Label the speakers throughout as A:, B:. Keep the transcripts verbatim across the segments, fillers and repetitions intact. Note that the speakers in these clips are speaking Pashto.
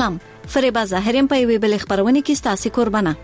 A: سلام، فریبا ظاهریم په وی بل خبرونه کې ستاسو قربانه.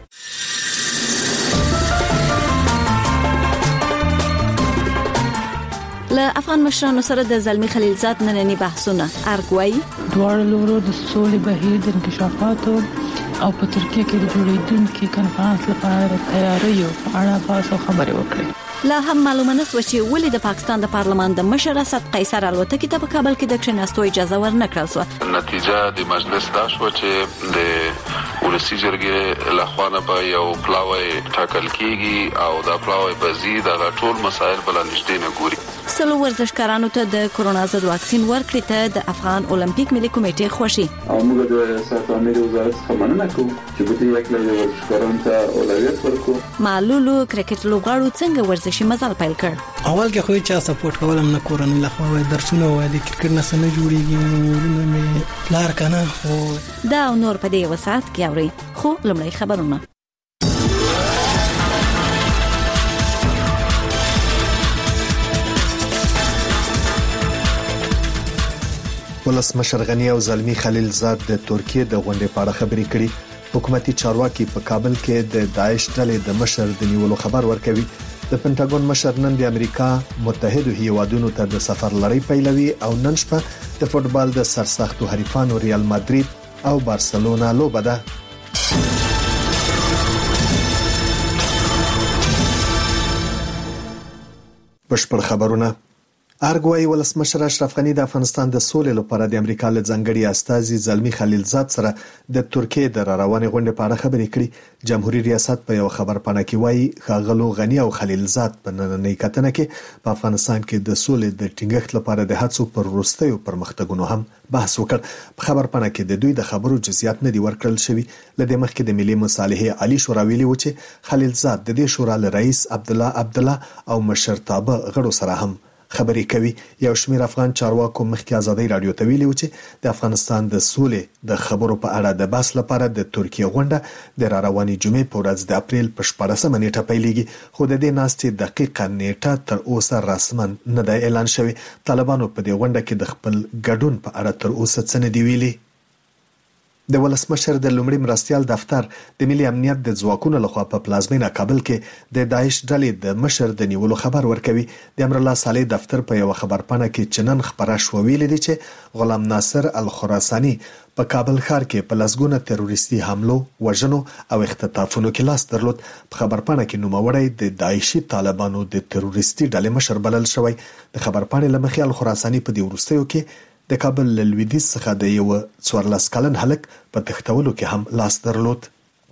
A: له افغان مشرانو سره د زلمی خلیلزاد نننی بحثونه ارګوي
B: دوه لورو د سولې بهیر د انکشافاتو او په ترکیه کې د جوړیدونکو کنفرانس لپاره تیاریو په اړه بحث خبرې وکړي.
A: لا هم معلومه نشوه چې ولې د پاکستان د پارلمان د مشر اسد قیصر الوتکې ته په کابل کې د کښیناستو اجازه ورنکړل شو.
C: نتیجه د مجلس دا شو چې د ولسی جرګې لخوانه به یو پلاوی ټاکل کیږي او دا پلاوی به زی د ټول مسایل بل نشته نه ګوري.
A: سلو ورزشکارانو ته د کرونا ضد واکسین ورکړی ته د افغان اولمپیک ملي کمیټې خوشي.
D: او موږ د صحت عامه وزارت څخه مننه کوو چې په دې کې د ورزشکارانو ته اولویت ورکړو.
A: معلولو کرکټ لوبغاړو څنګه ورزشي مزل پیل کړ؟
E: اول کې خو چا سپورټ کولم نه کورنۍ لخوا درسونه وای د کرکټ نه سم جوړیږي نو مې لار کنه خو
A: دا نور په دې وسات کې اوري. خو لمړی خبرونه.
F: ولسمشر غنی او زلمی خلیلزاد د ترکیه د غونډې په اړه خبرې کړي. حکومتي چارواکي په کابل کې د داعش ډلې د مشر د نیولو خبر ورکوي. د پنټاګون مشر نن د امریکا متحده هیوادونو ته د سفر لړۍ پیلوي او نن شپه د فوتبال د سرسختو حریفانو ریال مادرید او بارسلونا لوبه ده. بشپړ خبرونه. ارګوي ولسمشر اشرف غنی د افغانستان د سولې لپاره د امریکا له ځنګړي استازي زلمی خلیلزاد سره د ترکیه د روانې غونډې په اړه خبرې کړې. جمهوریت ریاست په یو خبر پاڼه کې وایي ښاغلو غنی او خلیلزاد په نننۍ کتنه کې په افغانستان کې د سولې د ټینګښت لپاره د هڅو پر وروستیو پرمختګونو هم بحث وکړ. په خبر پاڼه کې د دوی د خبرو جزئیات نه دي ورکړل شوي. لدې مخکې د ملي مصالحې عالی شورا ویلي و چې خلیلزاد د دې شورا له رئیس عبد الله عبد الله او مشرتابه غړو سره هم خبرې کوي. یو شمېر افغان چارواکو مخکې ازادي رادیو ته ویلي و چې د افغانستان د سولې د خبرو په اړه د بحث لپاره د ترکیه غونډه د راروانې جمعې په ورځ د اپریل په شپاړسمه نیټه پیلېږي. خو د دې ناستې دقیقه نیټه تر اوسه رسما نه ده اعلان شوې. طالبانو په دې غونډه کې د خپل ګډون په اړه تر اوسه څه نه دي ویلي. د ولسمشر د لومړي مرستيال دفتر د ملي امنیت د ځواکونو لخوا په پلازمینه کابل کې د داعش ډلې د مشر د نیولو خبر ورکوي. د امر الله صالح دفتر په یو خبرپاڼه کې چنن خبره شو ویل دي چې غلام ناصر الخراساني په کابل ښار کې په لسګونه تروریستي حملو، وژنو او اختطافونو کې لاس درلود. په خبرپاڼه کې نوموړی د داعشي طالبانو د تروریستي ډلې مشر بلل شوی. د خبرپاڼې لمخې الخراساني په دې وروستیو کې د کابل لویدیځ څخه د یو څوارلس کلن هلک په تښتولو کې هم لاس درلود.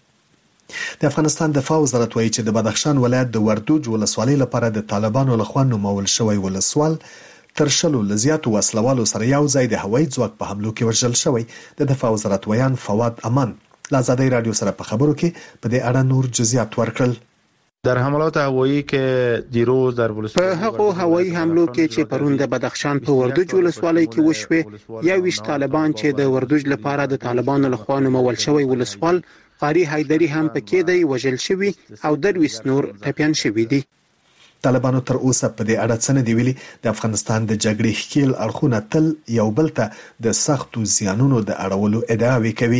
F: د افغانستان دفاع وزارت وایي چې د بدخشان ولایت د وردوج ولسوالۍ لپاره د طالبانو لخوا نومول شوی ولسوال تر شلو لزیاتو وسلوالو سره یو ځای د هوایي ځواک په حملو کې وژل شوی. د دفاع وزارت ویان فواد امان له ازادي رادیو سره په خبرو کې په دې اړه نور جزئیات ورکړل.
G: در حملات هوایی که دیروز در ولسوالی
H: په هغه هوایی حملو کې چې پرون د بدخشان په وردوج ولسوالۍ کې وشوه، یو ویش طالبان چې د وردوج لپاره د طالبانو لخوا نومول شوی ولسوال قاری حیدری هم پکې دی وژل شوی او درویس نور ټپیان شوی دي.
F: طالبانو تر اوسه په دې اړه څه نه دی ویلي. د افغانستان د جګړې ښکیل اړخونه تل یو بل ته د سختو زیانونو د اړولو ادعاوې کوي.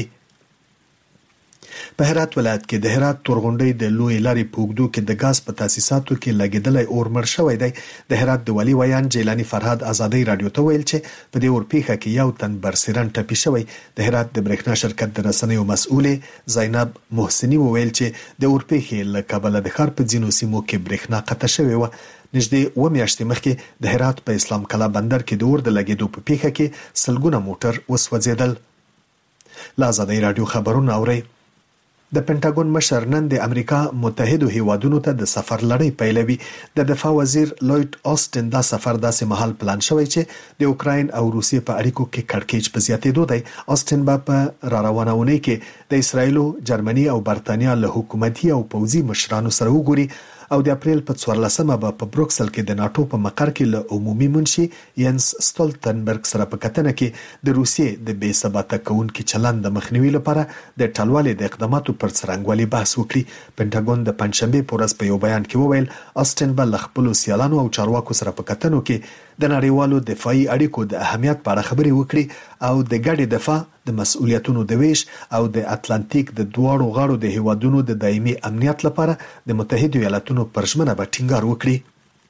F: په هرات ولایت کې د هرات تورغونډۍ د لوی لارې پوګدو کې د غاز په تاسیساتو کې لګیدلې اور مړ شوی دی. د هرات د ولی ویان جیلانی فرهاد ازادي رادیو ته ویل چې په دې اورپیخه کې یو تن برسرن ټپي شوی. د هرات د برېښنا شرکت د رسنیو مسؤل زینب محسنی ویل چې د اورپیخه له کابل د ښار په ځینو سیمو کې برېښنا قطع شوی و. نږدې و میاشتې مخکې د هرات په اسلام کلا بندر کې د اور د لګیدو په پیښه کې سلګونه موټر وسوځیدل. له ازادي رادیو خبرونه اوري. د پنټاګون مشر نن د امریکا متحده هیوادونو ته د سفر لړۍ پیلوي. د دفاع وزیر لوید آستن دا سفر داسې مهال پلان شوی چې د اوکراین او روسیې په اړیکو کې کړکېچ په زیاتېدو دی. آستن به په را روانونه کې د اسرایل، جرمني او برتانیا له حکومتي او پوځي مشرانو سره وګوري او د اپریل په څوارلسمه به په بروکسل کې د ناتو په مقر کې له عمومي منشي ینس ستولتنبرګ سره په کتنه کې د روسیې د بې ثباته کوونکي چلند د مخنیوي لپاره د ټلوالې د اقداماتو پر څرنګوالي بحث وکړي. پنټاګون د پنځشنبه په ورځ په یو بیان کې وویل آستن به له خپلو سیالانو او چارواکو سره په کتنو کې د نړیوالو دفاعي اړیکو د اهمیت په اړه خبرې وکړي او د ګډ دفاع د مسؤلیتونو د ویش او د اتلانتیک د دواړو غاړو د هیوادونو د دایمي امنیت لپاره د متحده ایالاتونو پر ژمنه به ټینګار وکړي.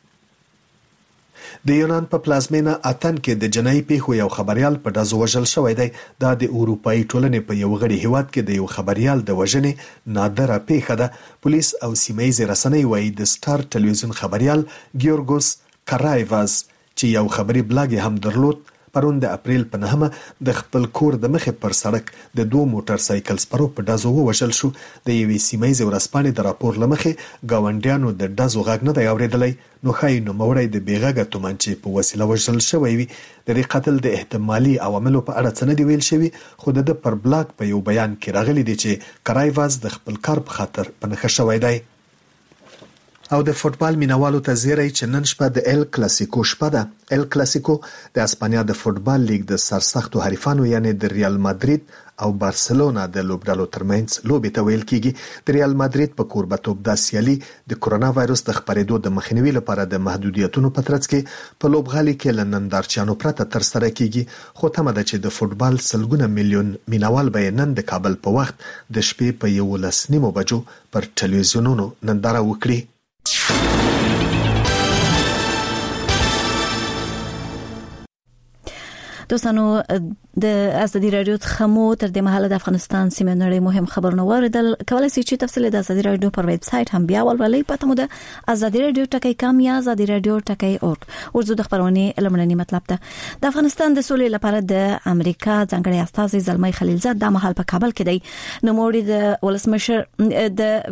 F: د یونان په پلازمینه اتن کې د جنایي پیښو یو خبريال په ډزو وژل شوی دی. دا د اروپאי ټولنې په یو غړي هیواد کې د یو خبريال د وژنې نادره پیښه ده. پولیس او سیمه‌ییزې رسنۍ وایي د سټار ټلویزیون خبريال ګیورګوس کرایواز چې یو خبري بلاګ هم درلود پرون د اپریل په نهمه د خپل کور د مخې پر سړک د دوه موټر سایکل سپرو په ډزو وژل شو. د یوې سیمه‌ییزې ورځپاڼې د راپور لمخې گاونډیانو د ډزو غږ نه دی اوریدلی، نو ښایي نوموړی د بېغږه تومانچې په وسیله وژل شوی وي. د دې قتل د احتمالي عواملو په اړه څه نه دی ویل شوي، خو د ده پر بلاګ په یو بیان کې راغلی دی چې کرایواز د خپل کار په خاطر په نښه شوی دی. او د فوتبال مینوالو ته زیری چې نن شپه د ال کلاسیکو شپه ده. ال کلاسیکو د اسپانیا د فوتبال لیگ د سرسختو حریفانو یعنی د ریال مادرید او بارسلونا د لوبډالو ترمنځ لوبې ته ویل کیږي. د ریال مادرید په کوربتوب د سیالي د کرونا وایروس د خپرېدو د مخنیوي لپاره د محدودیتونو په ترڅ کې په لوبغالي کې له نندارچیانو پرته تر سره کیږي، خو تمه ده چې د فوتبال سلګونه میلیون مینوال به نن د کابل په وخت د شپې په یولس نیمو بجو پر ټلویزیونونو ننداره وکړي.
A: دوستانو د ازادي رادیو څخه تر دې مهاله د افغانستان سیمه نړۍ مهم خبرونه واوریدل. کولای شئ چې تفصیل د ازادي رادیو پر ویب سټ هم بیا ولولئ. پته مو ده ازادي رادیو ټکی کام یا ازادي رادیو ټکی اورګ. ورزو د خبرونه لمړنی مطلب ده د افغانستان د سولې لپاره د امریکا ځانګړي استازي زلمی خلیلزاد د مهال په کابل کې دی. نو موري د ولسمشر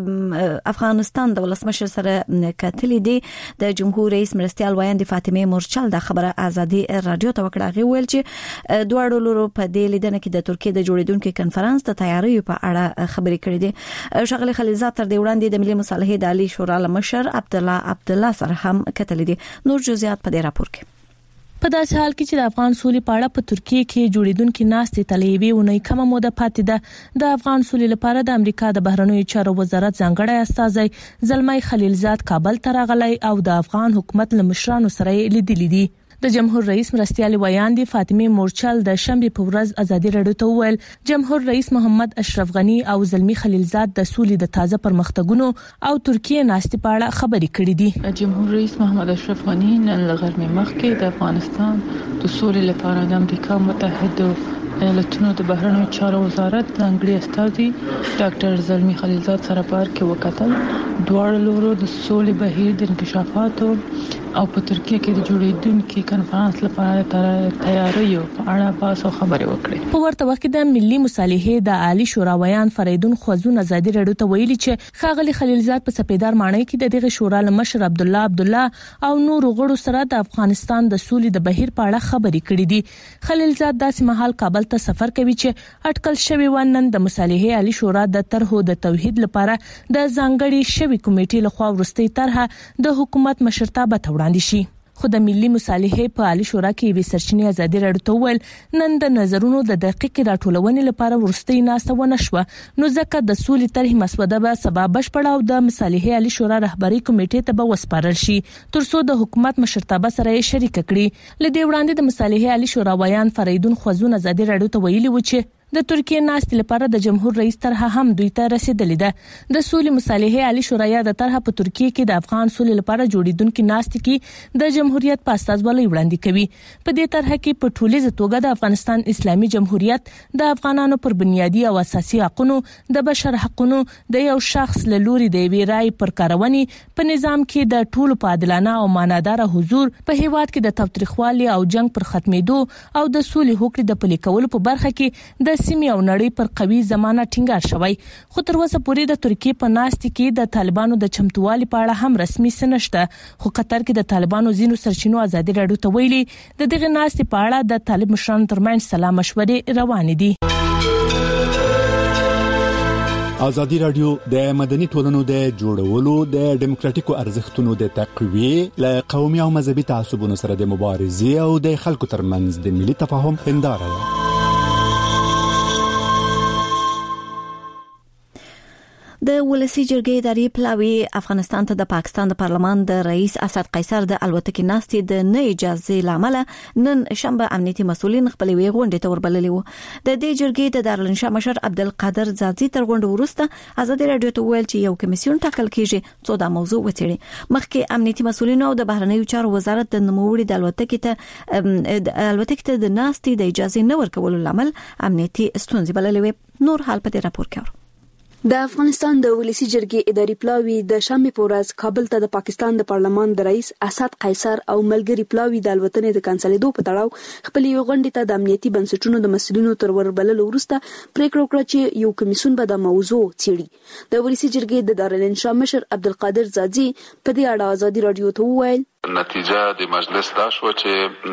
A: د افغانستان د ولسمشر سره کتلې دي. د جمهور رئیس مرستيال وایند فاطمه مورچل د خبره ازادي رادیو ته وکړه. غوښتل ویل چې دوه ډولو په دې لیدنه کې د ترکیه د جوړیدونکو کنفرانس د تیاریو په اړه خبرې کړې دي. شغله خلیلزاد تر دې وړاندې د ملي مصالحې د عالی شورا مشر عبد الله عبد الله سره هم کتلې دي. نور جزئیات په دې راپور کې.
I: په داسې حال کې چې د افغان سولې په اړه په ترکیه کې جوړیدونکو ناستې طالبي ونې کومه موده پاتې ده. د افغان سولې لپاره د امریکا د بهرنیو چارو وزارت ځانګړی استازی زلمی خلیلزاد کابل ته راغلی او د افغان حکومت له مشرانو سره لیدلي دي. د جمهور رئیس مرستيال وایند فاطمه مورچل د شنبه په ورځ ازادي رادیو ته وویل جمهور رئیس محمد اشرف غنی او زلمی خلیلزاد د سولې د تازه پرمختګونو او ترکیه ناستې په اړه خبرې کړې دي.
B: جمهور رئیس محمد اشرف غنی نن لغرمه مخکې د افغانستان د سولې لپاره د امریکا متحده ایالاتونو د بهرنیو چارو وزارت ځانګړي استازي ډاکټر زلمی خلیلزاد سره په اړه وکتل. دواړو لورو د سولې بهیر د انکشافاتو او په ترکیه کې د جوړیدونکو کنفرانس لپاره تیاریو په اړه بحث او خبرې وکړې.
I: په ورته وخت کې د ملي مصالحې د عالی شورا ویان فریدون خوازون ازادي رادیو ته ویلي چې خاغلی خلیلزاد په سپیدار ماڼۍ کې د دغه شورا مشر عبد الله عبد الله او نور غړو سره د افغانستان د سولې د بهیر په اړه خبرې کړې دي. خلیلزاد داسې مهال کابل ته سفر کوي چې اټکل شوی ونن د مصالحې عالی شورا د طرحو د توحید لپاره د ځانګړي شوی کمیټې لخوا ورستي طرحه د حکومت مشرتابه ته وړاندې شي. خو د ملي مصالحې په عالی شورا کې وی سرچینې ازادي رادیو ته ویل نن د نظرونو د دقیق راټولونې لپاره ورستي ناسته ونه شو، نو ځکه د سولې طرح مسوده به سبا بشپړ او د مصالحې عالی شورا رهبری کمیټې ته به وسپارل شي ترڅو د حکومت مشرتابه سره شریک کړي. لدې وړاندې د مصالحې عالی شورا ویان فریدون خوازون ازادي رادیو ته ویلي و چې د ترکیه ناستې لپاره د جمهور رئیس طرحه هم دوی ته رسیدلې ده. د سولې مصالحې عالی شورا د طرحه په ترکیه کې د افغان سولې لپاره جوړیدونکو ناستې کې د جمهوریت په استازولۍ وړاندې کوي. په دې طرحه کې په ټولیزه توګه د افغانستان اسلامي جمهوریت د افغانانو پر بنیادی او اساسي حقوقو د بشر حقوقو د یو شخص له لوري د وی رائے پر کارونې په نظام کې د ټولو په عادلانه او مانادار حضور په هیواد کې د تاوتریخوالي او جنگ پر ختمېدو او د سولې حقوق د پلي کولو په برخه کې د سیمې او نړۍ پر قوي ضمانت ټینګار شوی. خو تر اوسه پورې د ترکیه په ناستې کې د طالبانو د چمتووالي په اړه هم رسمي څه نشته. خو قطر کې د طالبانو ځینو سرچینو ازادي رادیو ته ویلي د دغه ناستې په اړه د طالب مشرانو ترمنځ سلا مشورې روانې دي.
J: ازادي رادیو د مدني ټولنو د جوړولو د ډیموکراتیکو ارزښتونو د تقویې له قومي او مذهبي تعصبونو سره د مبارزې او د خلکو ترمنځ د ملي تفاهم هنداره ده.
A: د ولسی جرګې اداري پلاوی افغانستان ته د پاکستان د پارلمان د رئیس اسد قیصر د الوتکې ناستې د نه اجازه لامل نن شنبه امنیتي مسولین خپل وی غونډه ته وربللي وو. د دې جرګې د دارالانشا مشر عبدالقادر زادزی تر غونډه وروسته آزادي رادیو ته ویل چې یو کمیسیون ټاکل کیږي څو دا موضوع وڅېړي. مخکې امنیتي مسولین او د بهرنیو چارو وزارت د نوموړي د الوتکې ته د الوتکې ته د ناستې د اجازه نه ورکولو لامل امنیتي ستونزې بللې وي. نور حال په دې راپور کې
K: د افغانستان د ولسی جرګې اداري پلاوی د شنبه په ورځ کابل ته د پاکستان د پارلمان د رئیس اسد قیصر او ملګری پلاوی د الوتنې د کانسلېدو په تړاو خپل یو غونډه ته د امنیتي بنسټونو د مسؤلینو تر وربللو وروسته پریکړه وکړه چې یو کمیسیون به د موضوع څېړي. د ولسی جرګې د دارالانشا مشر عبدالقادر زادزی په دې اړه آزادي رادیو ته وویل
C: نتیجه د مجلس دا شو چې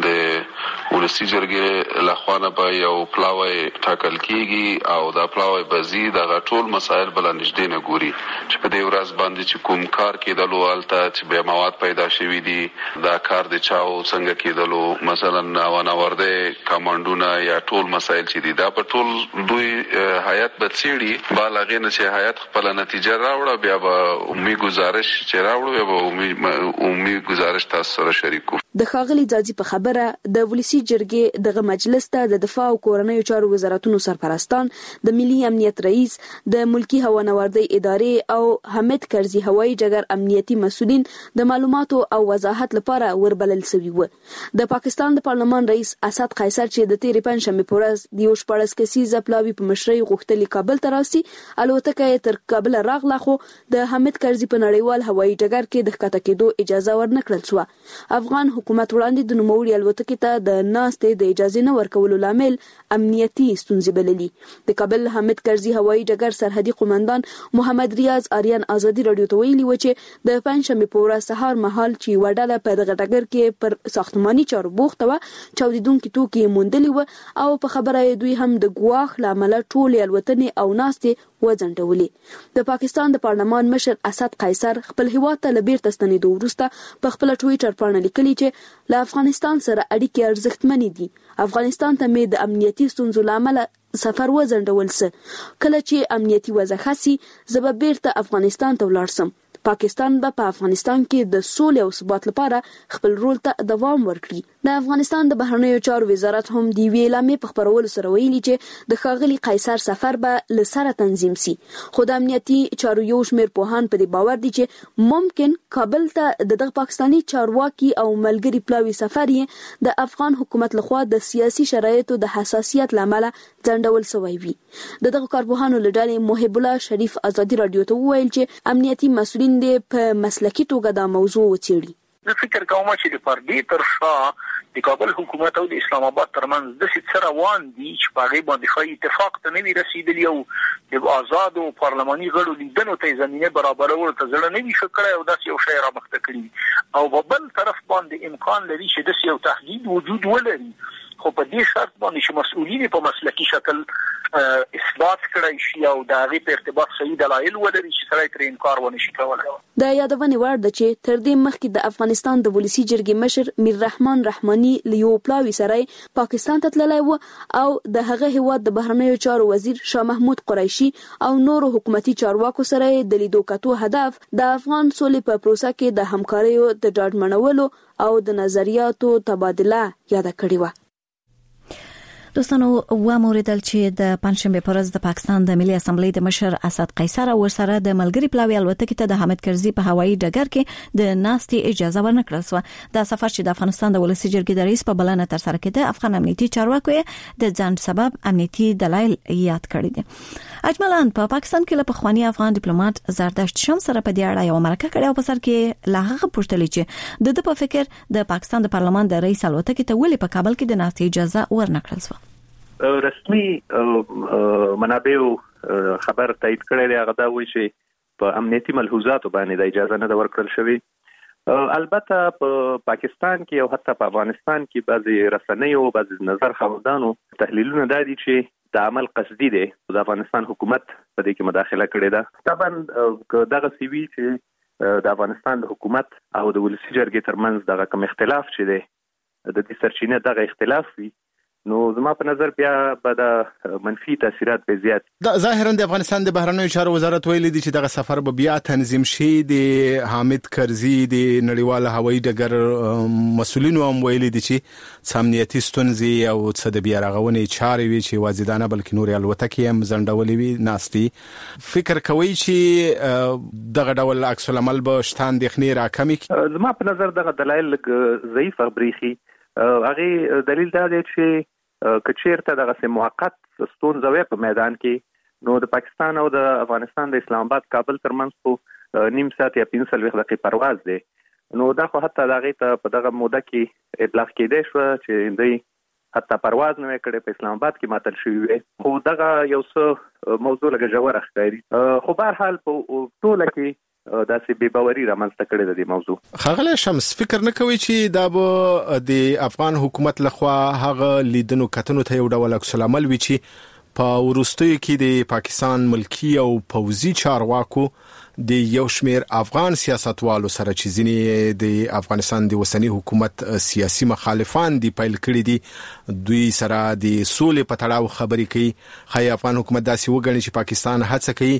C: د ولسی جرګې لخوا به یو پلاوی ټاکل کیږي او دا پلاوی بزی د ټول مسایل بل نږدې نه ګوري چې په دې ورځ باندې چې کوم کار کېدلو الته چې به مواد پیدا شوي دي دا کار د چاو څنګه کېدلو مثلا ناوانورده کمانډونه یا ټول مسایل چې دي دا په ټول دوی هیئت به څېړي بالغ نه چې هیئت خپل نتیجه راوړه بیا به عمومي گزارش چې راوړو بیا به عمومي گزارش تاسو سره شریکو.
K: د خاغلی ځاځي په خبره د ولسی جرګې دغه مجلس ته د دفاع او کورنیو چارو وزارتونو سرپرستان د ملي امنیت رئیس د ملکی هوانوردی ادارې او حمید کرزي هوایي ډګر امنیتي مسؤلین د معلوماتو او وضاحت لپاره وربلل شوي وو. د پاکستان د پارلمان رئیس اسد قیصر چې د تیرې پنځمې په ورځ د یو شپږ کسیزه پلاوی په مشرۍ غوښتلې کابل ته راسي الوتکه تر کابل راغله خو د حمید کرزي په نړیوال هوایي ډګر کې د ښکته کېدو اجازه ورنکړل شو. افغان حکومت وړاندې د نوموړي الوتکې ته د ناستې د اجازه نه ورکولو لامل امنیتي ستونزې بللي. د کابل حمید کرزي هوایي ډګر سرحدي قومندان محمد ریاض آریان آزادي رادیو ته ویلي و چې د پنځمې په ورځ سهار مهال چې وډاله په دغه ډګر کې پر ساختماني چارو بوخته و چاودیدونکو توکي موندلي و او په خبره دوی هم د ګواښ لامل ټول الوتنې او ناستې وځنډولې. د پاکستان د پارلمان مشر اسد قیصر خپل هیواد ته لبیر تستنیدو وروسته په خپل ټویټر باندې لیکلي چې له افغانستان سره اړیکې ارزښتمنې دي. افغانستان ته مې د امنیتي ستونزو لامل سفر وځنډول سه. کله چې امنیتي وضع خاصي زه به بیرته افغانستان ته ولاړ سم. پاکستان به په افغانستان کې د سولې او ثبات لپاره خپل رول ته دوام ورکړي. د افغانستان د بهرنیو چارو وزارت هم د ویلامې اعلامیې په خبرولو سره ویلي چې د ښاغلي قیصر سفر به له سره تنظیم سي. خو د امنیتي چارو یو شمېر پوهان په دې باور دي چې ممکن کابل ته د دغه پاکستاني چارواکي او ملګری پلاوی سفر یې د افغان حکومت لخوا د سیاسي شرایطو د حساسیت لامل ځنډول شوی وي. د دغه کارپوهانو له ډلې محب الله شریف آزادي رادیو ته وویل چې امنیتي مسؤلین دې په مسلکي توګه دا موضوع وڅېړي.
L: زه فکر کوم چې د پردي تر شا د کابل حکومت او د اسلام آباد ترمنځ د څه روان دي چې په هغه باندې خو اتفاق ته نه وي رسیدلی او د آزاد او پارلماني غړو لیدنو ته زمينه برابرول ته ځل نه وي شکړای او داسې یو شی را مخته کړی او په بل طرف باندې امکان لري چې د یو تهدید وجود ولري. خو په دې شرط باندې چې مسؤلین په مسلکي شکل اثبات کړی شي او د هغې په ارتباط صحیح دلایل ولري چې سړی ترې انکار ونه شي کولی.
K: د یادونې وړ ده چې تر دې مخکې د افغانستان د ولسی جرګې مشر میر رحمان رحماني له یو پلاوي سره پاکستان ته تللی و او د هغه هیواد د بهرنیو چارو وزیر شاه محمود قریشي او نورو حکومتي چارواکو سره د لیدو کتو هدف د افغان سولې په پروسه کې د همکاریو د ډاډمنولو او د نظریاتو تبادله یاد کړې و.
A: دوستانو و موریدل چې د پنځمې په ورځ د پاکستان د ملي اسمبلی د مشر اسد قیصر او ورسره د ملګری پلاوی الوتکې ته د حمید کرزي په هوایي ډګر کې د ناستې اجازه ورنکړل شو. دا سفر چې د افغانستان د ولسی جرګې د رئیس په بلنه تر سره کېده افغان امنیتي چارواکو د ځان سبب امنیتي دلایل یاد کړی دي. اجمالاً په پا پاکستان کې له پخوانی افغان ډیپلوماټ زردشت شمس سره په دې اړه یو مرکه کړې او په سر کې لا هغه پوښتنه چې د په فکر د پاکستان د پارلمان د رئیس الوتکې ته ولې په کابل کې د ناستې اجازه ورنکړل شو.
M: رسمي منابعو خبر تایید کړی دی هغه دا وایي چې په امنیتي ملحوظاتو باندې د اجازه نه ورکړل شوی. البته په پاکستان کې او حتی په افغانستان کې بعضي رسنیو بعضي نظر خواندانو تحلیلونه دا دي چې د عمل قصدي دی د افغانستان حکومت په دې کې مداخله کړې ده. طبعا دغه سی وی چې د افغانستان د حکومت او د ولسی جرګې ترمنځ دغه کوم اختلاف چې دی د دې سرچینه دغه اختلاف وي نو زما په نظر بیا به د منفي تاثیرات به زیات.
N: دا ظاهرا د افغانستان د بهرنیو چارو وزارت ویلي دی چې دغه سفر به بیا تنظیم شي. د حامد کرزي د نړیوال هوایي ډګر مسؤلینو هم ویلي دي چې امنیتي ستونزې او څه د بیا رغونې چارې وي چې وازیدانه بلکې نور الوتکې هم ځنډولې وي ناستي. فکر کوي چې دغه ډول عکس العمل به شته اندېښنې راکمي؟
M: زما په نظر دغه دلایل ضعیف خبرېږي. هغه دلیل دا دی چې کچیرته دغه سه موقت ستونزه وي په میدان کې نو د پاکستان او د افغانستان د اسلام آباد کابل ترمنځ په نیم ساعت یا پنځه دقیقې پرواز دی. نو دا خو حتی دغه ته په دغه موده کې اطلاق کېدای شو چې دوی حتی پرواز نه کړي په اسلام آباد کې ماتل شوی وي. خو دغه یو څه موضوع لږ جوړه ښکاري. خو بهر حال په ټوله کې دا سه بے باوري رامنځته کړي د دې موضوع.
N: خغله شمس فکر نه کوي چې دا به د افغان حکومت لخوا هغه لیدنو کتنو ته یو ډول عکس العمل وي چې په ورستیو کې د پاکستان ملکی او پوځي چارواکو د یو شمیر افغان سیاستوالو سره چې ځینې د افغانستان د وسنی حکومت سیاسي مخالفان دی پیل کړی دي دوی سره د سولې په تړاو خبرې کوي. خای افغان حکومت داسې وګڼي چې پاکستان هڅه کوي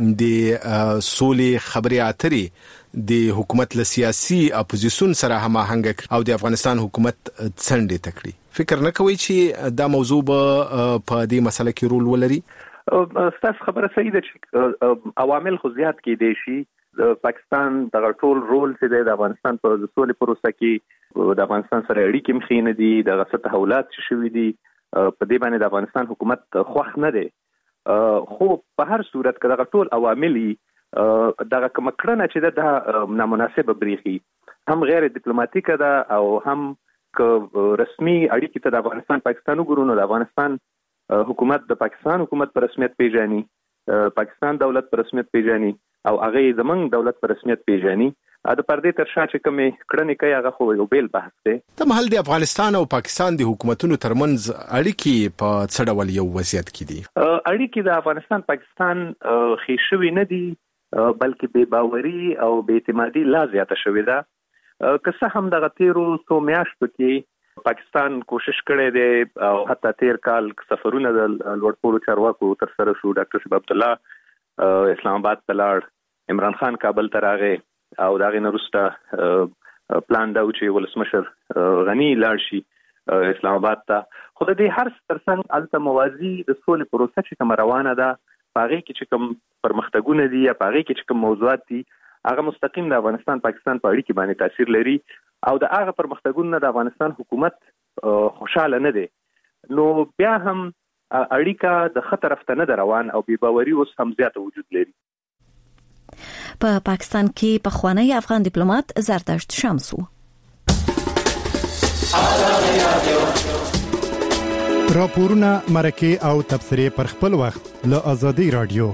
N: د سولې خبرې اترې د حکومت له سیاسي اپوزیسیون سره هماهنګ او د افغانستان حکومت څنډې تکړي. فکر نه کوي چې دا موضوع به په دې مسله کې رول ولري؟
M: ستاسو خبره صحیح ده چې عوامل خو زیات کې دي شي. پاکستان د ټول رول چې د افغانستان په سولې پروسه کې د افغانستان سره اړیکې مخینه دي د غصه تحولات چې شوي دي په دې باندې د افغانستان حکومت خوښ نه دی. خو په هر صورت کې دغه ټول عواملي دغه کوم کړنه چې د نامناسبه بریخي هم غیر ډیپلوماټیک ده او هم ک رسمي اړیکې ته د افغانستان پاکستان وګورو د افغانستان حکومت د پاکستان حکومت پر رسمیت پیژني پاکستان دولت پر رسمیت پیژني او هغه زمنګ دولت پر رسمیت پیژني. د پردې تر شا چې کومې کړنې کوي هغه خو یو بیل بحث دی.
N: د محل د افغانستان او پاکستان د حکومتونو ترمنځ اړیکې په څه ډول یو وضعیت کې دي؟
M: اړیکې د افغانستان پاکستان ښې شوي نه دي بلکې بې باوري او بې اعتمادي لا زیاته شوې ده. که څه هم دغه تیرو څو میاشتو کې پاکستان کوشش کړی دی او حتی تیر کال سفرونه د لوړ پوړو چارواکو تر سره شو. ډاکټر شهاب عبدالله اسلام آباد ته لاړ، عمران خان کابل ته راغی او دا غي نورسته پلان دا و چې ولسمشر غنی لاړ شي اسلام آباد ته. خو د دې هر ترڅنګ الته موازی د سولې پروسه چې کوم روانه ده پاره کې چې کوم پرمختګونه دي یا پاره کې چې کوم موضوعات دي هغه مستقیم د افغانستان پاکستان په اړیکه باندې تاثیر لري او د هغه پرمختګونو د افغانستان حکومت خوشاله نه دي. نو بیا هم اړیکه د خطر افته نه روان او بې باوري اوس هم زیاته وجود لري.
A: په پاکستان کې په خوانی افغان ډیپلوماټ زردشت شمسو
O: راپورونه مرکه او تبصره پر خپل وخت له آزادي رادیو.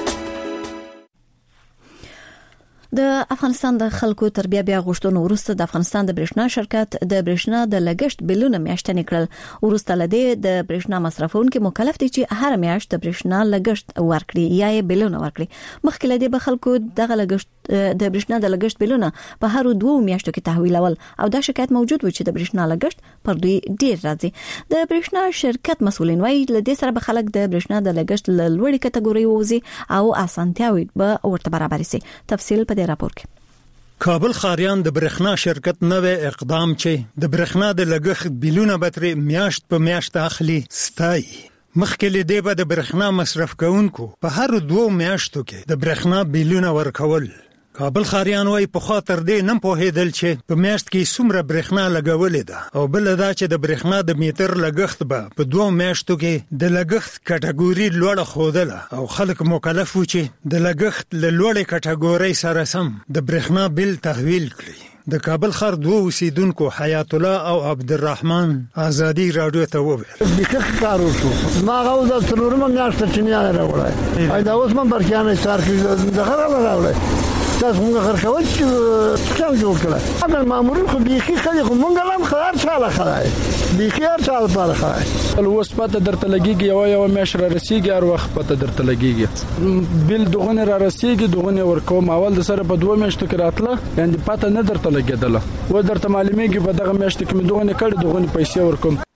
A: د افغانستان د خلکو تر بیا بیا غوښتنو وروسته د افغانستان د برېښنا شرکت د برېښنا د لګښت بلونه میاشتنې کړل. وروسته لدې د برېښنا مصرفونکو مکلف دي چې هر میاشت د برېښنا لګښت ورکړي یا یې بلونه ورکړي. مخکې لدې به خلکو دغه لګښت د برېښنا د لګښت بلونه په هر دوه میاشتو کې تحویلول او دا شکایت موجود و چې د برېښنا لګښت پر دوی ډیر راځي. د برېښنا شرکت مسولین وايي لدې سره به خلک د برېښنا د لګښت لوړې کټګوري ووزي او اسانتیاوي به ورته برابر شي. تفصیل په راپور کې.
P: کابل خاریان د برېښنا شرکت نوې اقدام چې د برېښنا د لګښت بلونه به میاشت په میاشت اخلي ستای. مخکې لدې به د برېښنا مصرف کوونکو په هر دوه میاشتو کې د برېښنا بلونه ورکول. کابل خاریان وايي په خاطر دې نه پوهېدل چې په میاشت کې څومره برېښنا لګولې ده او بل دا چې د برېښنا د میټر لګښت به په دوه میاشتو کې د لګښت کټګوري لوړه خوده او خلک مکلف و چې د لګښت له لوړې کټګوري سره سم د برېښنا بل تحویل کړي. د کابل خار دوه اوسیدونکو حیات الله او عبدالرحمن آزادي رادیو ته وویل
Q: دغه کارو شو ما غوښتل د څلورم میاشت چې نه راوړای اې دا اوس من برکانه سار کې دغه راوړای تاسو موږ خرڅول چې څنګه جوړ کړل اگر مامورین خو بيخي خلک موږ لم خبر چاله خلای بيخي هر چاله پاره خلای
R: اوس پته درته لګيږي یو یو مېش را رسیږي هر وخت پته درته لګيږي بل دغه را رسیږي دغه ورکوم اول د سره په دوه میاشتو کې راتله یعنی پته نه درته لګیدله و درته معلومیږي په دغه میاشت کې مې دغه کړي دغه پیسې ورکوم.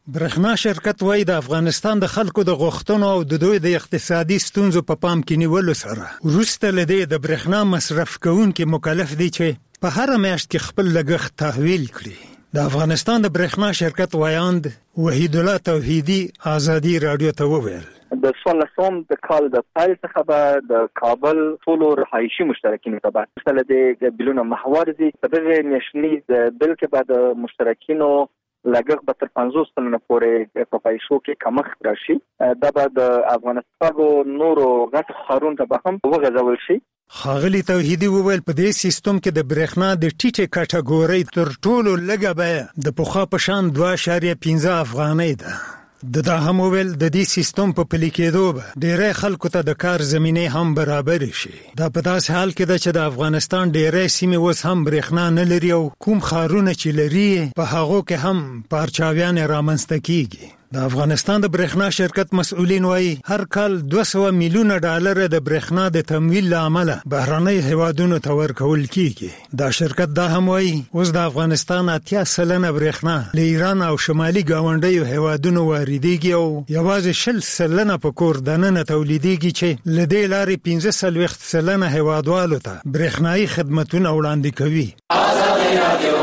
P: برېښنا شرکت وایي د افغانستان د خلکو د غوښتنو او د دوی د اقتصادي ستونزو په پام کې نیولو سره وروسته له دې د برېښنا مصرف کوونکي مکلف دي چې په هر میاشت کې خپل لګښت تحویل کړي. د افغانستان د برېښنا شرکت وایاند وحید الله توحیدی آزادی رادیو ته وویل
S: د څوارلسم د کال د پیل څخه به د کابل ټولو رهایشي مشترکینو ته به مثلا د بلونه محور دي په دغه میاشتني د بل کې به د مشترکینو لګښت به تر پنځوس سلنه پورې په پیسو کې کمښت راشي. دا به د افغانستان نورو غټ ښارونو ته به هم وغځول شي.
P: ښاغلي توحیدی وویل په دې سیستم کې د برېښنا د ټیټې کټګورۍ تر ټولو لږه بیه د پخوا په شان دوه اعشاریه پنځه افغانۍ ده. د دا هم وویل د دې سیستم په پلي کېدو به ډېری خلکو ته د کار زمینې هم برابر شي. دا په داسې حال کې ده چې د افغانستان ډېری سیمې اوس هم برېښنا نه لري او کوم ښارونه چې لري په هغو کې هم پارچاویانې رامنځته کېږي. د افغانستان د برېښنا شرکت مسؤلین وایي هر کال دوه سوه میلیونه ډالر د برېښنا د تمویل له امله بهرنۍ هیوادونو ته ورکول کېږي. دا شرکت دا هم وایي اوس د افغانستان اتیا سلنه برېښنا له ایران او شمالي ګاونډیو هیوادونو واردېږي او یوازې شل سلنه په کور دننه تولیدېږي چې له دې لارې پنځه څلوېښت سلنه هیوادوالو ته برېښنایي خدمتونه وړاندې کوي. آزادي رادیو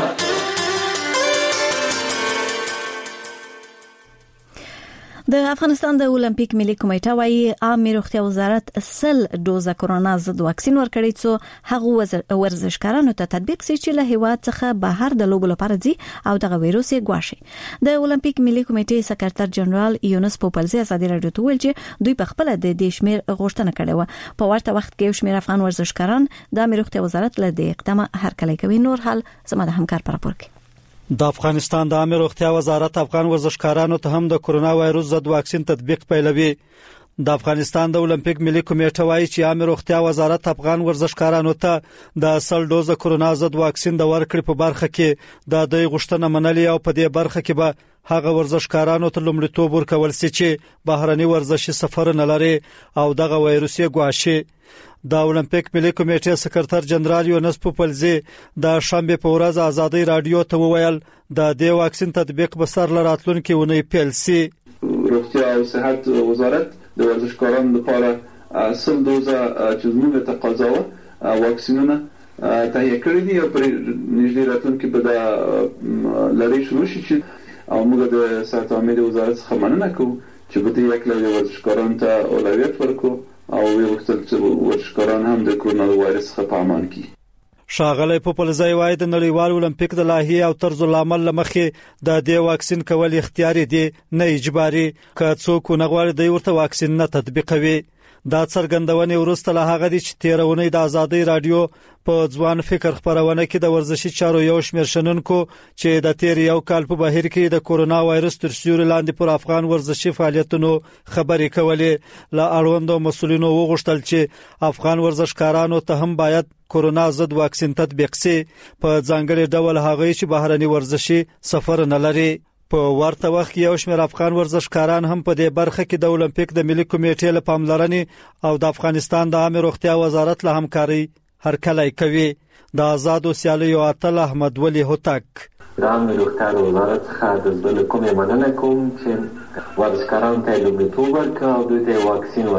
A: د افغانستان د اولمپیک ملي کمیټه وايي عامه روغتیا وزارت سل دوزه کرونا ضد واکسین ورکړي څو هغه ورزشکارانو ته تطبیق شي چې له هیواد څخه بهر د لوبو لپاره ځي او دغه وایروس یې ګواښي. د اولمپیک ملي کمیټې سکرټر جنرال یونس پوپلزی ازادي رادیو ته ویل چې دوی په خپل د دې شمیر غوښتنه کړې و. په ورته وخت کې شمیر افغان ورزشکاران د عامه روغتیا وزارت له دې اقدام هرکلی کوي. نور حال زموږ د همکار پر راپور کې
T: د افغانستان د عامه روغتیا وزارت افغان ورزشکارانو ته هم د کرونا وایروس ضد واکسین تطبیق پیلوي. د افغانستان د اولمپیک ملي کمیټه وايي چې عامه روغتیا وزارت افغان ورزشکارانو ته د سل دوزه کرونا ضد واکسین د ورکړې په برخه کې د دوی غوښتنه منلې او په دې برخه کې به هغه ورزشکارانو ته لومړیتوب ورکول شي چې بهرني ورزشي سفر نه لري او دغه وایروس یې ګواښي. د اولمپیک ملي کمیټې سکرټر جنرال یونس پوپلزی د شنبه په ورځ آزادي رادیو ته وویل د دې واکسین تطبیق به سر لراتلونکي ونی پیل سي.
D: روغتیا او صحت وزارت د ورزشکارانو لپاره سل دوزه چې موږ تقاضا و واکسینونه تهیه کړی دي او پر نږدې راتلونکي به د لری شروع شي او موږ د صحت عامه وزارت څخه مننه کوو چې په دې کې له ورزشکارانو ته اولویت ورکړو او ویل چې ورزشکاران هم د کرونا وایرس څخه په امان کې.
T: ښاغلی پوپلزی وايي د نړیوال اولمپیک د لایحې او طرز العمل لمخې د دې واکسین کول اختیاري دي نه اجباري. که څوک نه غواړي د ورته واکسین نه تطبیقوي. دا څرګندونه ورسته له هغه دي چې تیرونه د آزادي رادیو په ځوان فکر خبرونه کې د ورزشي چارو یو شمېر شنونکو چې د تیر یو کال په بهیر کې د کرونا وایرس تر سیوري لاندې پر افغان ورزشي فعالیتونو خبرې کولې. له اړوندو مسولینو وغوښتل چې افغان ورزشکارانو ته هم باید کرونا ضد واکسین تطبیق شي په ځانګړي ډول هغه چې بهرني ورزشي سفر نه لري. په ورته وخت یو شمېر افغان ورزشکاران هم په دې برخه کې د اولمپیک د ملي کمیټې له پاملرنې او د افغانستان د عامه روغتیا وزارت له همکاري هرکلی کوي. د آزادو سیالیو اتل احمد ولی هوتک
U: د عامه روغتیا وزارت څخه د بل کومه مننه کوم چې ورزشکارانو ته لومړیتوب ورکړ او دوی ته واکسین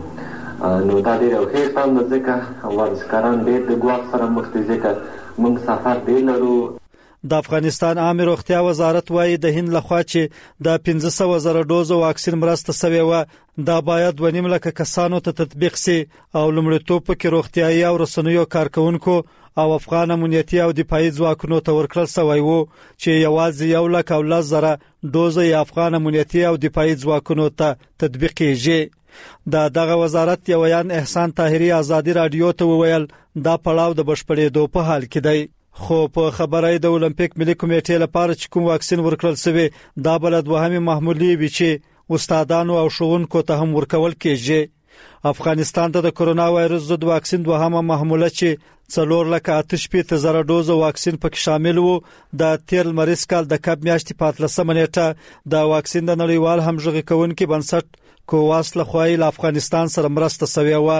U: ورکړ. نو دا ډېر ښه کار دی ځکه ورزشکاران ډېر د ګواښ سره مخ دي ځکه موږ سفر ډېر لرو.
T: د افغانستان عامه روغتیا وزارت وايي د هند لخوا چې د پنځه سوه زره ډوزو واکسین مرسته شوی و دا باید ونیم لکه کسانو ته تطبیق شي او لومړیتوب پکې روغتیايي او رسنیو کارکونکو او افغان امنیتي او دفاعي ځواکونو ته ورکړل شوی وو چې یوازې یو لک او لس زره ډوزه افغان امنیتي او دفاعي ځواکونو ته تطبیق کیږي. د دغه وزارت یویان احسان طاهری آزادي رادیو ته وویل دا پړاو د بشپړېدو په حال کې دی. خو په خبرای د اولمپیک ملي کمیټې لپاره چې کوم واکسین ورکړل شوی دا بل دوهمه محمولي وی چې استادانو او ښوونکو ته هم ورکول کېږي. افغانستان ته د کرونا وایرس ضد واکسین دوهمه محموله چې څلور لکه اته شپېته زره ډوزه واکسین پکې شامل وو. د تیر لمریز کال د کب میاشتې په اتلسمه نیټه د واکسین د نړیوال همغږي کوونکي بنسټ کوواس لخوا له افغانستان سره مرسته شوې و.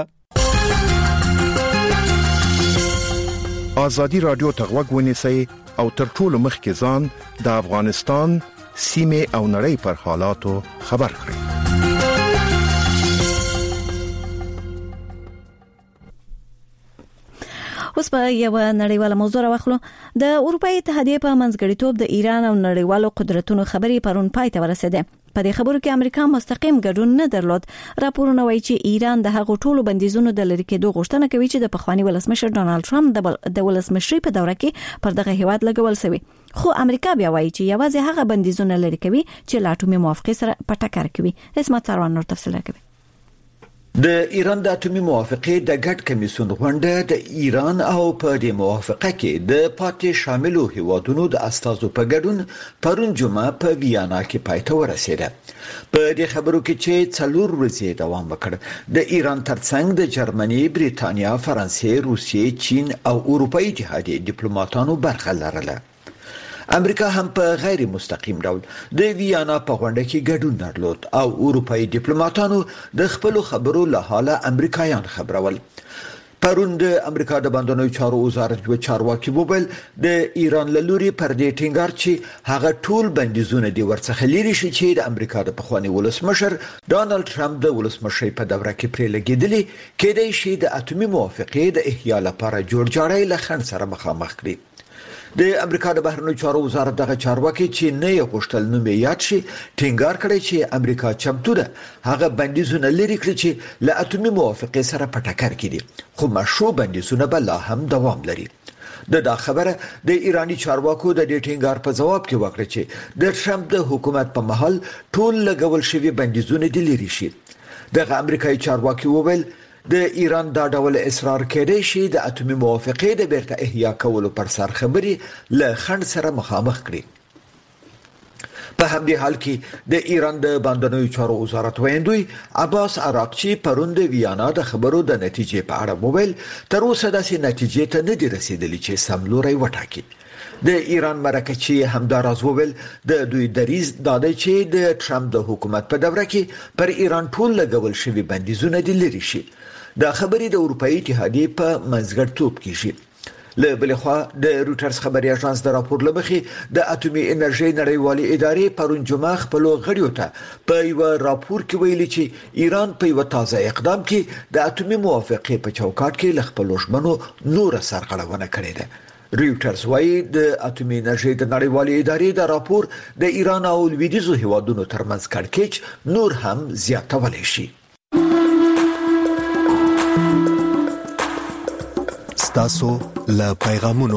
V: آزادی رادیو ته غوږ ونیسئ او تر ټولو مخکې ځان د افغانستان
N: سیمه او نړۍ پر حالاتو خبر کړي.
A: اوس په یو نړیواله موضوع راوخلو. د اروپאי اتحادیه په منځګړیتوب د ایران او نړیوالو قدرتونو خبرې پرون پای ته ورسېده. په دې خبرو کې امریکا مستقیم ګډون نه درلود. راپورونه وایي چې ایران د هغو ټولو بندیزونو د لری کېدو غوښتنه کوي چې د پخوانی ولسمشر ډونالد ټرمپ د ولسمشرۍ په دوره کې پر دغه هیواد لګول شوی. خو امریکا بیا وایي چې یوازې هغه بندیزونه لری کوي چې لا اټومي موافقه سره په ټکر کوي. اسمت سروان نور تفصیل کوي.
E: د ایران د اټومي موافقه د ګډ کمیسیون غونډه د ایران او په دې موافقه کې د پاتې شاملو هیوادونو د استازو په ګډون پرون جمعه په ویانا کې پای ته ورسېده. په دې خبرو کې چې څلور ورځې دوام وکړ. د ایران ترڅنګ د جرمني، بریتانیا، فرانسې، روسیې، چین او اروپאי اتحادیه ډیپلوماټانو برخه لرله. امریکا هم په غیر مستقیم ډول د ویانا په غونډه کې ګډون درلود او اروپאי ډیپلوماټانو د خپل خبرو له حاله امریکایان خبرول. پرون د امریکا د بندونو چارو وزارت یو چارواکي وویل د ایران له لوري پر دې ټینګار چې هغه ټول بندیزونه دی ورڅخه لري شي چې د امریکا د پخوانی ولسمشر ډونالد ټرمپ د ولسمشرۍ په دوره کې پرې لګیدلی کېدای شي د اټومي موافقه د احیا لپاره جوړ جاړی له خنډ سره مخامخ کړي. د امریکا د بهرنیو چارو وزارت دغه چارواکي چې نه یې غوښتل نوم یاد شي ټینګار کړی چې امریکا چمتو ده هغه بندیزونه لري کړی چې له اټومي موافقه سره په ټکر کې دي، خو مشروع بندیزونه به لا هم دوام لري. د دا خبره د ایرانی چارواکو د دې ټینګار په جواب کې وکړه چې د ټرمپ د حکومت په محل ټول لګول شوی بندیزونه دي لري شي. دغه امریکایي چارواکي وویل د ایران دا ډول اصرار کړي شي د اټومي موافقه د بیرته احیا کولو پر سر خبري له خنډ سره مخامخ کړي. په همدې حال کې د ایران د باندنوي چارو وزارت ویندوی عباس عراقچی پرون د ویانا د خبرو د نتیجې په اړه موبایل تر اوسه داسې نتیجې ته نه دی رسیدلی چې سملوري وټاکي. د ایران مرکچی همداراز وویل د دوی دریز داده چې د ټرمپ د حکومت په دوره کې پر ایران ټول لګول شوی بندیزونه دي لري شي. دا خبرې د اروپאי اتحادیه په منځګړیتوب کې شي. له بل خوا د روټرز خبري اژانس د راپور لمخې د اټومي انرژي نړیوالې ادارې پرون جمعه خپل غړیو ته په یو راپور کې ویلي چې ایران په یو تازه اقدام کې د اټومي موافقه په چوکاټ کې ل خپل ژمنو نور سرغړونه کړې ده. روټرز وايي د اټومي انرژي د نړیوالې ادارې د راپور د ایران او لویدیځو هیوادونو ترمنځ کړکېچ نور هم زیاتولای شي.
F: تاسو له پیغامونو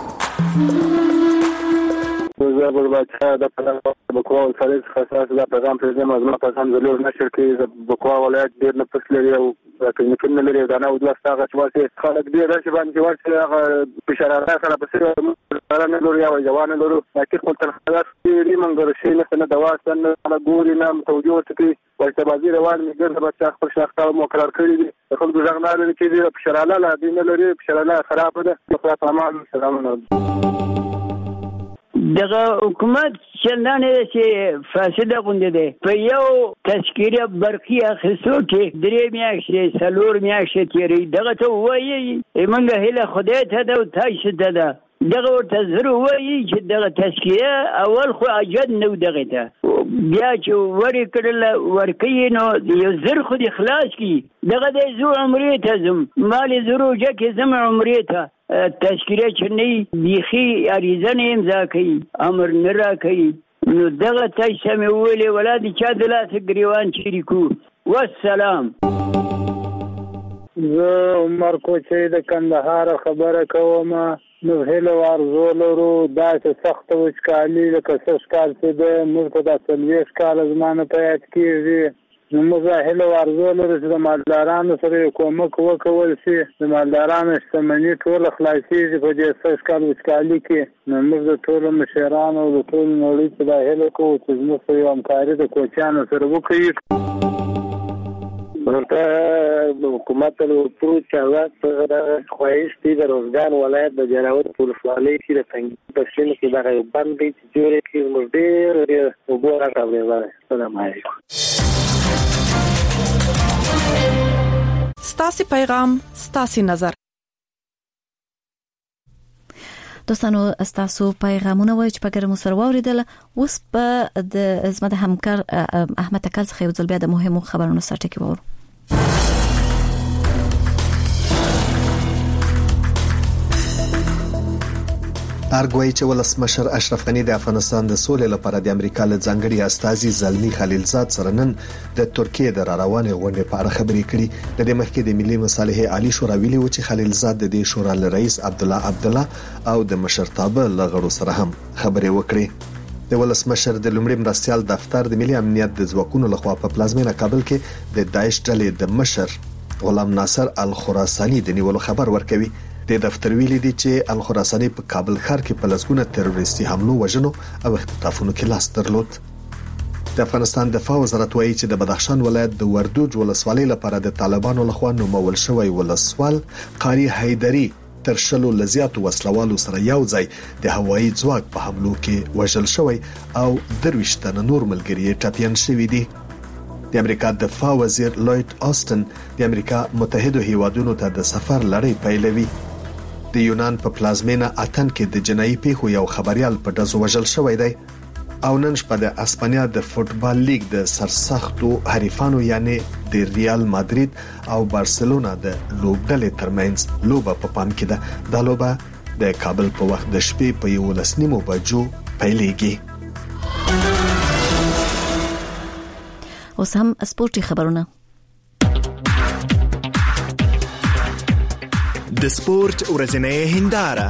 V: زه بلباچا د بکوا ولسوالۍ څخه ستاسو دا پیغام پرېږدم. زما پیغام د لور نشر کې د بکوا ولایت ډېر نفوس لري او کلینیکونه نه لري. دا نه ودله هغه چې واسې خلک ډېر راشي باندې واسې هغه فشارانه سره پسې نه لري او جوان لري لکه خپل ترخصات لري منګر شي نه دوا سن نه ګوري نه توجه ورته ورته بازی روان میګر د بچا خپل شاخته مقرر کړی دي. خلکو ځغ نه لري چې د فشارانه لا دي نه لري فشارانه خراب ده. په تمام سلام
W: دغه حکومت چندانه چې فاسده غونډه ده په یو تشکیله برقی اخیستو کې درې میاشتې څلور میاشتې تیرې دغه ته وایي موږ هله خدای ته د تاسو ته ده دغه ورته زرو وایي چې دغه تشکیله اول خو اجد نو دغه ته بیا چې وری کړل ورکی نو یو زر خو د خلاص کی دغه د زو عمرې ته زم مال زرو جکه زم عمرې ته تشکیله چنی بیخی عریضه نه امضا کوي امر نه را کوي نو دغه تاسو مې ویلې ولادي چا د لاس ګریوان چیرې کو والسلام.
V: زه عمر کوچی د کندهار خبره کوم. نو هله ورزو لرو داسې سخت وچکالي لکه سږ کال چې ده موږ ته دا څلوېښت کاله زمانه په یاد کېږي. نو موږ هله ورزو لرو چې د مالدارانو سره یو کومک وکول شي. د مالدارانو شتمني ټوله خلاصېږي په دې سږ کال وچکالي کې. نو موږ د ټولو مشرانو او د ټولو نړۍ ته دا هیله کوو چې زموږ سره یو همکاري د کوچیانو سره وکړي.
X: ورته حکومت له پروت چاوات خواهش دي د روزګان ولایت د جراوت ولسوالۍ کې د څنګه په شین کې دا یو باندې چې جوړې کې موږ ډېر وګورا کوي. السلام علیکم.
Y: ستاسو پیغام ستاسو نظر.
A: دوستانو استاسو پیغامونه وای چې په ګرمو سره واوریدل. اوس په د زما د همکار احمد تکل څخه یو ځل بیا د مهمو خبرونو سره ټکی وورو.
F: ارګوي چې ولسمشر اشرف غنی د افغانستان د سولې لپاره د امریکا له ځانګړي استازي زلمی خلیلزاد سره نن د ترکیه د روانې غونډې په اړه خبرې کړې. د دې مخکې د ملي مصالحې عالی شورا ویلي و چې خلیلزاد د دې شورا له رئیس عبد الله عبد الله او د مشرتابه لغړو سره هم خبرې وکړې. د ولسمشر د لومړي مرستيال دفتر د ملي امنیت د ځواکونو لخوا په پلازمینه کابل کې د داعش ډلې د مشر غلام ناصر الخراساني د نیولو خبر ورکوي. د دفتر ویلي دي چې الخراساني په کابل ښار کې په لسګونه تروریستي حملو وژنو او اختطافونو کې لاس درلود. د افغانستان دفاع وزارت وایي چې د بدخشان ولایت د وردوج ولسوالۍ لپاره د طالبانو لخوا نومول شوی ولسوال قاری حیدری تر شلو لزیاتو وسلوالو سره یو ځای د هوایي ځواک په حملو کې وژل شوی او درويشت تن نور ملګری ټاپیان شوی دي. د امریکا دفاع وزیر لوید آستن د امریکا متحده هیوادونو ته د سفر لړۍ پیلوي. د یونان په پلازمینه اتن کې د جنایي پیښو یو خبريال په دزو وژل شوی دی او نن شپه د اسپانیا د فوتبال لیگ د سرسختو حریفانو یعنی د ریال مادرید او بارسلونا د لوبډلې ترمنځ لوبه په پام کې ده. د لوبه د کابل په وخت د شپې په یو لسنیمو بجو پیلېږي.
A: اوس هم سپورتي خبرونه.
B: د سپورت ورځنۍ هنداره.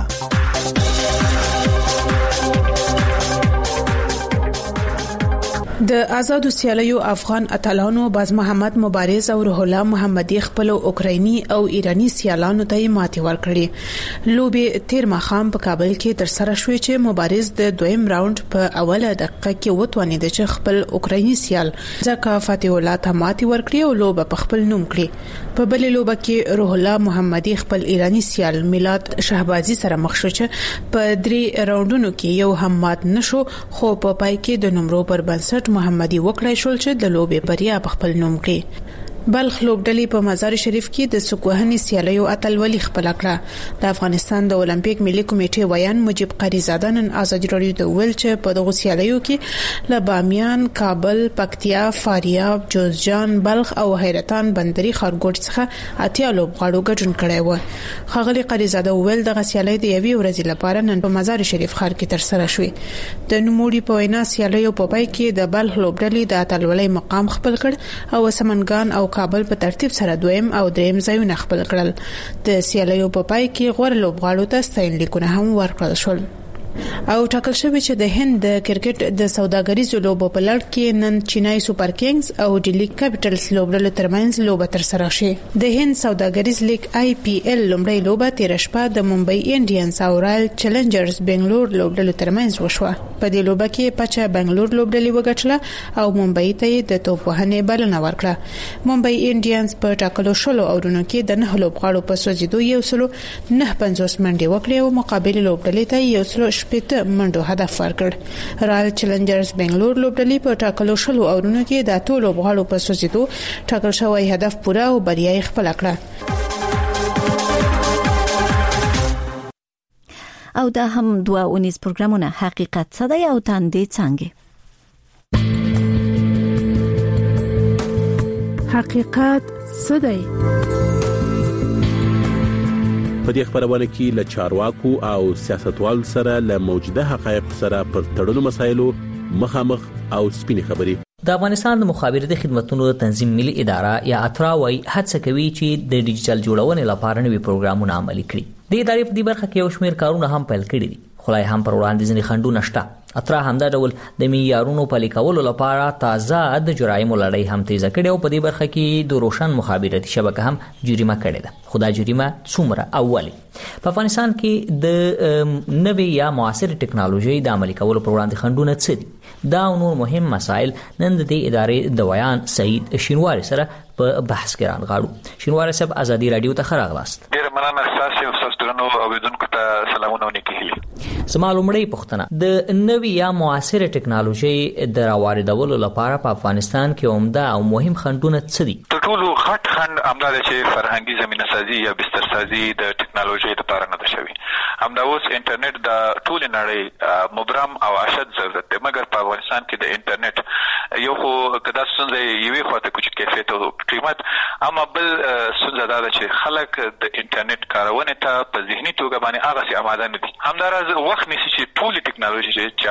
G: د آزادو سیالیو افغان اتلانو باز محمد مبارز او روح الله محمدي خپل اوکرایني او ایرانی سیالانو ته ماتې ورکړې. لوبې تیر ماخام په کابل کې تر سره شوې چې مبارز د دویم راوند په اوله دقیقه کې وتوانید چې خپل اوکرایني سیال ځکه فاتح الله ته ماتې ورکړي او لوبه په خپل نوم کړي. په بل لوبه کې روح الله محمدي خپل ایرانی سیال میلاد شهبازي سره مخ شو چې په درې راوندونو کې یو هم مات نشو خو په پای کې د نمرو پر بنسټ محمدي وکړای شول چې د لوبې بریا په خپل نوم کړي. بلخ لوبډلې په مزار شریف کې د سکوهني سیالیو اتلولي خپل کړه. د افغانستان د اولمپیک ملي کمیټې ویان مجيب قریزاده نن ازادي رادیو ته ویل چې په دغه سیالیو کې لبامیان، کابل، پکتیا، فاریاب، جوزجان، بلخ او حیرتان بندري خارګوټ څخه اتیا لوبغاړو ګډون کړی و. خغلی قریزاده ویل د سیالۍ د یوې ورځې لپاره نن په مزار شریف ښار کې تر سره شوې. د نوموړي په وینا سیالیو په پای کې د بلخ لوبډلې د اتلولۍ مقام خپل کړ او سمنګان او کابل په ترتیب سره دویم او دریم ځایونه خپل کړل. د سیالیو په پای کې غوړ لوبغاړو ته ستاینلیکونه هم ورکړل شول. او ټاکل شوی چې د هند د کرکټ د سوداګریزو لوبو په لړ کې نن چینای سوپر کینګز او ډیلی کیپټلز لوبډلې ترمنځ لوبه تر سره شي. د هند سوداګریز لیگ آی پی ایل لومړی لوبه تیر شپه د ممبئی انډینز او رائل چیلنجرز بنگلور لوبډلې ترمنځ وشوه. په دې لوبه کې پچا بنگلور لوبډلې وګټله او ممبئی ته د توپ وهنې بلنه ورکړه. ممبئی انډینز په ټاکلو شلو اورونو کې د نه لوبغاړو په سوځیدو یو سلو نه پنځوس منډې وکړې او مقابل لوبډلې ته یو سلو شپږ منډو هدف ورکړ. رائل چیلنجرز بنگلور لوبډلې په ټاکلو شلو اورونو کې د ټولو لوبغاړو په سوځیدو ټاکل شوی هدف پوره او بریا یې خپل کړه.
A: او دا هم دوه اونیز پروګرامونه حقیقت څه دی او تاندې څنګه.
G: حقیقت څه دی؟
H: په دې خبرونه کې له چارواکو او سیاستوالو سره له موجوده حقایق سره پر تړلو مسایلو مخامخ او سپینې خبرې.
I: د افغانستان د مخابراتي خدماتو تنظیم ملي اداره یا اترا وايي هڅه کوي چې د ډیجیټل جوړونې لپاره نوي پروګرامونه عملي کړي. د ادارې په دې برخه کې یو شمېر کارونه هم پیل کړي دي. خلای هم پر وړاندې ځنې خنډونه شته. اترا همدا ډول د معیارونو پلي کولو لپاره تازه د جرایمو لړۍ هم تیزه کړې او په دې برخه کې د روشن مخابراتي شبکه هم جریمه کړې ده. خو دا جریمه څومره اولی په افغانستان کې د نوې یا معاصر ټکنالوژي د عملي کولو پر وړاندې خنډونه څه دي؟ دا نور مهم مسائل نن د دې ادارې د ویان سعید شینواری سره په بحث کې رانغاړو. شینواری صاحب ازادي رادیو ته راغلاست.
Y: ډیر مننه تاسو او تاسو درنو اوریدونکو ته سلامونه ونکړي.
I: زما لومړی پوښتنه د نوې یا معاصره ټکنالوژي د راوړېدلو لپاره په افغانستان کې عمده او مهم خنډونه څه دي؟
C: تر ټولو غټ خنډ همدا دی چې فرهنګي زمینه سازي یا بسترسازي د ټکنالوژي لپاره نه ده شوې. همدا اوس انټرنیټ د ټولې نړۍ مبرم او اشد ضرورت دی، مګر په افغانستان کې د انټرنیټ یو خو کدا ستونزه یوې خواته کوچ کیفیت او قیمت، اما بل ستونزه دا ده چې خلک د انټرنیټ کارونه ته په ذهني توګه باندې هغه سي آماده نه دي. همداراز وخت نشي چې ټولې ټکنالوژي چې